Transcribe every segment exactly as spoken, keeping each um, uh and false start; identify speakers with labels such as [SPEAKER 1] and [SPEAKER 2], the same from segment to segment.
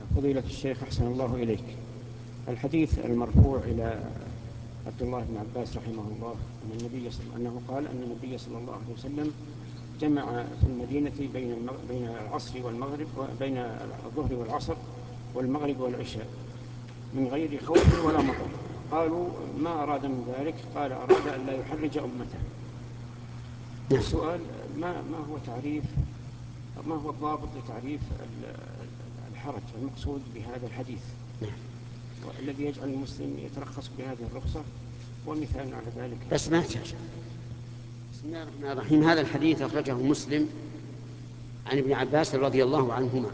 [SPEAKER 1] فضيلة الشيخ أحسن الله إليك. الحديث المرفوع إلى عبد الله بن عباس رحمه الله أن النبي صلى أنه قال أن النبي صلى الله عليه وسلم جمع في المدينة بين بين العصر والمغرب وبين الظهر والعصر والمغرب والعشاء من غير خوف ولا مطر. قالوا ما أراد من ذلك؟ قال أراد أن لا يحرج أمته. السؤال ما ما هو تعريف ما هو الضابط لتعريف الحرج المقصود بهذا الحديث والذي يجعل المسلم يترخص بهذه الرخصة ومثال على ذلك؟
[SPEAKER 2] بس ما يحتاج. بسم الله الرحمن الرحيم. هذا الحديث أخرجه مسلم عن ابن عباس رضي الله عنهما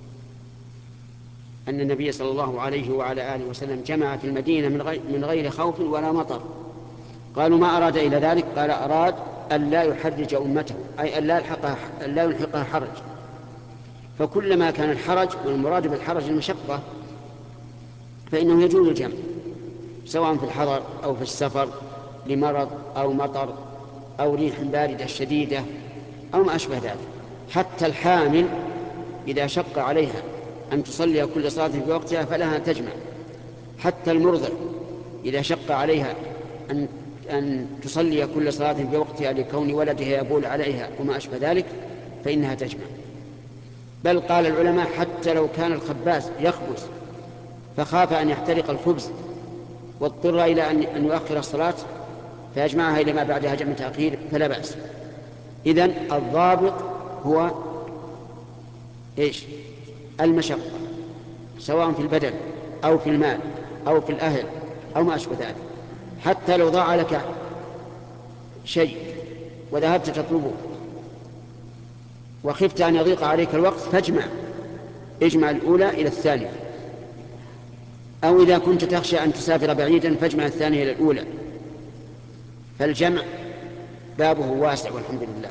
[SPEAKER 2] أن النبي صلى الله عليه وعلى آله وسلم جمع في المدينة من غير, من غير خوف ولا مطر. قالوا ما أراد إلى ذلك؟ قال أراد أن لا يحرج أمته، أي أن لا يلحقها, أن لا يلحقها حرج. فكلما كان الحرج، والمراد بالحرج المشقة، فإنه يجوز الجمع سواء في الحضر أو في السفر لمرض أو مطر أو ريح باردة شديدة أو ما أشبه ذلك. حتى الحامل إذا شق عليها أن تصلي كل صلاة في وقتها فلها أن تجمع. حتى المرضع إذا شق عليها أن, أن تصلي كل صلاة في وقتها لكون ولدها يبول عليها وما أشبه ذلك فإنها تجمع. بل قال العلماء حتى لو كان الخباز يخبز فخاف أن يحترق الخبز واضطر إلى أن يؤخر الصلاة فيجمعها إلى ما بعدها جمع تأخير فلا بأس. إذن الضابط هو إيش؟ المشقة، سواء في البدن أو في المال أو في الأهل أو ما أشبه ذلك. حتى لو ضاع لك شيء وذهبت تطلبه وخفت أن يضيق عليك الوقت فاجمع، اجمع الأولى إلى الثانية. أو إذا كنت تخشى أن تسافر بعيدا فاجمع الثانية إلى الأولى. فالجمع بابه واسع والحمد لله.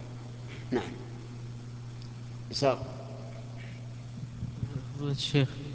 [SPEAKER 2] نعم.
[SPEAKER 3] الشيخ